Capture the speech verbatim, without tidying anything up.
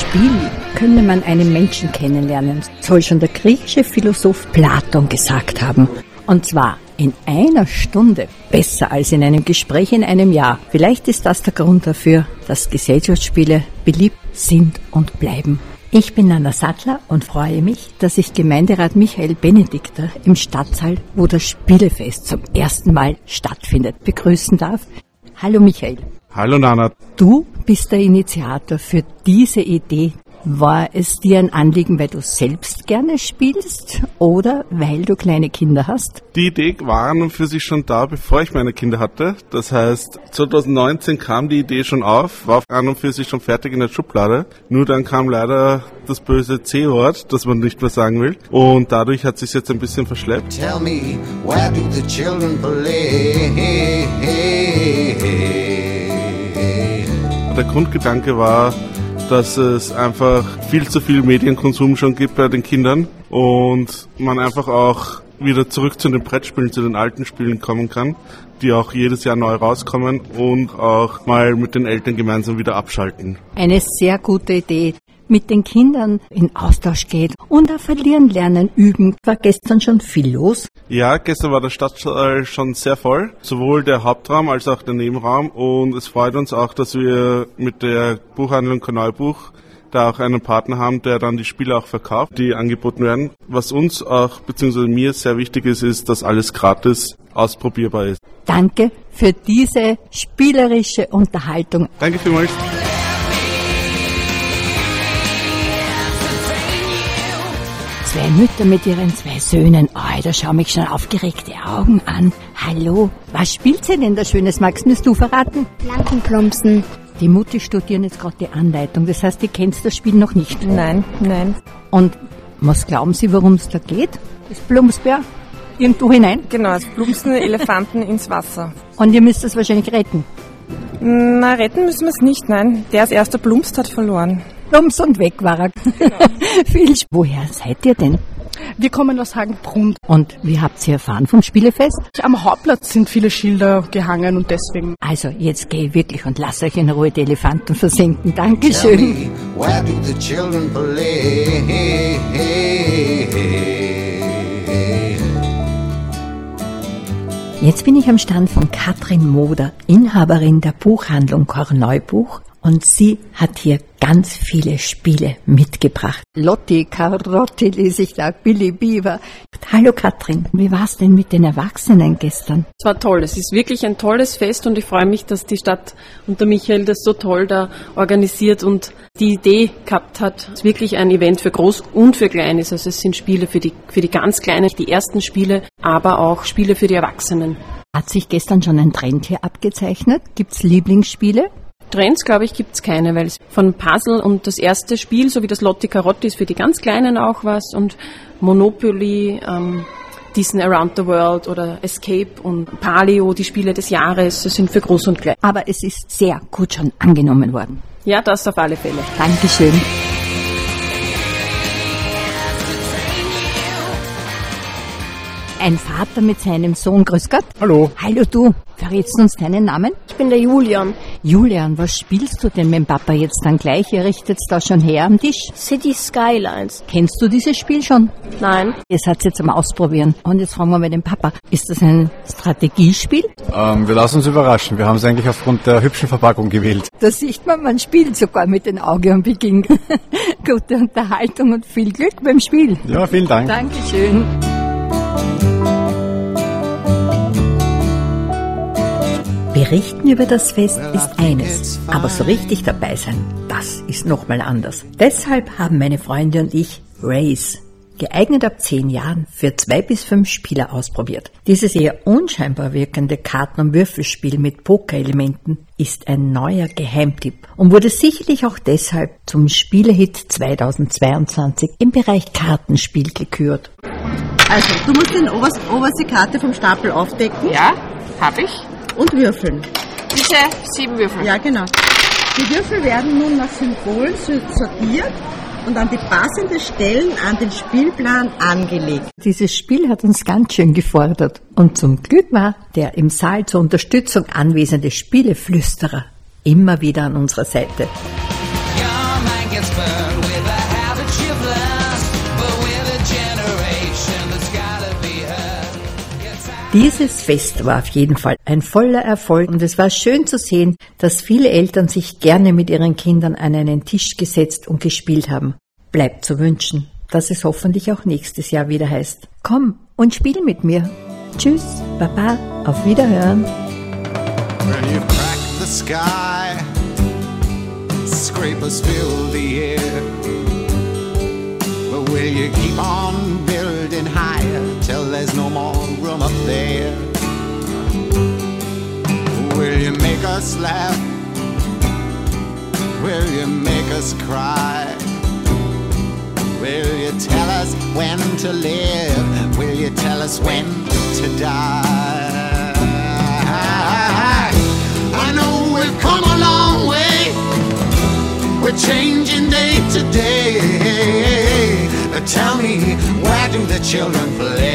Spiel könne man einen Menschen kennenlernen, soll schon der griechische Philosoph Platon gesagt haben. Und zwar in einer Stunde, besser als in einem Gespräch in einem Jahr. Vielleicht ist das der Grund dafür, dass Gesellschaftsspiele beliebt sind und bleiben. Ich bin Anna Sattler und freue mich, dass ich Gemeinderat Michael Benedikter im Stadtsaal, wo das Spielefest zum ersten Mal stattfindet, begrüßen darf. Hallo Michael. Hallo Nana. Du bist der Initiator für diese Idee. War es dir ein Anliegen, weil du selbst gerne spielst oder weil du kleine Kinder hast? Die Idee war an und für sich schon da, bevor ich meine Kinder hatte. Das heißt, zwanzig neunzehn kam die Idee schon auf, war an und für sich schon fertig in der Schublade. Nur dann kam leider das böse C-Wort, das man nicht mehr sagen will. Und dadurch hat sich jetzt ein bisschen verschleppt. Tell me, where do the children play? Der Grundgedanke war, dass es einfach viel zu viel Medienkonsum schon gibt bei den Kindern und man einfach auch wieder zurück zu den Brettspielen, zu den alten Spielen kommen kann, die auch jedes Jahr neu rauskommen und auch mal mit den Eltern gemeinsam wieder abschalten. Eine sehr gute Idee. Mit den Kindern in Austausch geht und auch verlieren lernen, üben. War gestern schon viel los? Ja, gestern war der Stadtsaal schon sehr voll, sowohl der Hauptraum als auch der Nebenraum, und es freut uns auch, dass wir mit der Buchhandlung Kanalbuch da auch einen Partner haben, der dann die Spiele auch verkauft, die angeboten werden. Was uns auch, beziehungsweise mir sehr wichtig ist, ist, dass alles gratis ausprobierbar ist. Danke für diese spielerische Unterhaltung. Danke vielmals. Zwei Mütter mit ihren zwei Söhnen. Oh, da schauen mich schon aufgeregte Augen an. Hallo, was spielt sie denn da Schönes? Magst du es du verraten? Lampenplumpsen. Die Mutti studieren jetzt gerade die Anleitung. Das heißt, die kennst das Spiel noch nicht? Nein, nein. Und was glauben Sie, worum es da geht? Das Plumpsbär? Irgendwo hinein? Genau, es plumpsen Elefanten ins Wasser. Und ihr müsst das wahrscheinlich retten? Na, retten müssen wir es nicht, nein. Der als erster plumpst, hat verloren. Plumps und weg war er. Genau. Viel Sp- Woher seid ihr denn? Wir kommen aus Hagenbrunn. Und wie habt ihr erfahren vom Spielefest? Am Hauptplatz sind viele Schilder gehangen und deswegen. Also jetzt geh wirklich und lasst euch in Ruhe die Elefanten versinken. Tell Dankeschön. me, where do the children play? Jetzt bin ich am Stand von Katrin Moder, Inhaberin der Buchhandlung Korneubuch, und sie hat hier ganz viele Spiele mitgebracht. Lotti, Karotti lese ich da, Billy Beaver. Hallo Katrin, wie war's denn mit den Erwachsenen gestern? Es war toll, es ist wirklich ein tolles Fest und ich freue mich, dass die Stadt und der Michael das so toll da organisiert und die Idee gehabt hat. Es ist wirklich ein Event für Groß und für Kleines, also es sind Spiele für die, für die ganz Kleinen, die ersten Spiele, aber auch Spiele für die Erwachsenen. Hat sich gestern schon ein Trend hier abgezeichnet? Gibt's Lieblingsspiele? Trends, glaube ich, gibt's keine, weil es von Puzzle und das erste Spiel, so wie das Lotti Carotti, ist für die ganz Kleinen auch was, und Monopoly, ähm, Disney Around the World oder Escape und Paleo, die Spiele des Jahres, das sind für Groß und Klein. Aber es ist sehr gut schon angenommen worden. Ja, das auf alle Fälle. Dankeschön. Ein Vater mit seinem Sohn. Grüß Gott. Hallo. Hallo du. Verrätst du uns deinen Namen? Ich bin der Julian. Julian, was spielst du denn mit dem Papa jetzt dann gleich? Ihr richtet's da schon her am Tisch. City Skylines. Kennst du dieses Spiel schon? Nein. Ihr seid jetzt am Ausprobieren. Und jetzt fragen wir mal den Papa. Ist das ein Strategiespiel? Ähm, wir lassen uns überraschen. Wir haben es eigentlich aufgrund der hübschen Verpackung gewählt. Da sieht man, man spielt sogar mit den Augen am Beginn. Gute Unterhaltung und viel Glück beim Spiel. Ja, vielen Dank. Dankeschön. Berichten über das Fest ist eines, aber so richtig dabei sein, das ist nochmal anders. Deshalb haben meine Freunde und ich Race, geeignet ab zehn Jahren, für zwei bis fünf Spieler ausprobiert. Dieses eher unscheinbar wirkende Karten- und Würfelspiel mit Pokerelementen ist ein neuer Geheimtipp und wurde sicherlich auch deshalb zum Spielehit zweitausendzweiundzwanzig im Bereich Kartenspiel gekürt. Also, du musst die oberste, oberste Karte vom Stapel aufdecken. Ja, habe ich. Und würfeln. Diese sieben Würfel. Ja, genau. Die Würfel werden nun nach Symbolen sortiert und an die passenden Stellen an den Spielplan angelegt. Dieses Spiel hat uns ganz schön gefordert. Und zum Glück war der im Saal zur Unterstützung anwesende Spieleflüsterer immer wieder an unserer Seite. Ja, mein gets burned with the habits you've learned, but with a generation that's gotta be heard. Dieses Fest war auf jeden Fall ein voller Erfolg und es war schön zu sehen, dass viele Eltern sich gerne mit ihren Kindern an einen Tisch gesetzt und gespielt haben. Bleibt zu wünschen, dass es hoffentlich auch nächstes Jahr wieder heißt: Komm und spiel mit mir. Tschüss, Baba, auf Wiederhören. When you crack the sky, scrapers fill the air. But will you keep on building higher till there's no more room up there? Will you make us laugh? Will you make us cry? Will you tell us when to live? Will you tell us when to die? I know we've come a long way. We're changing day to day. Tell me, where do the children play?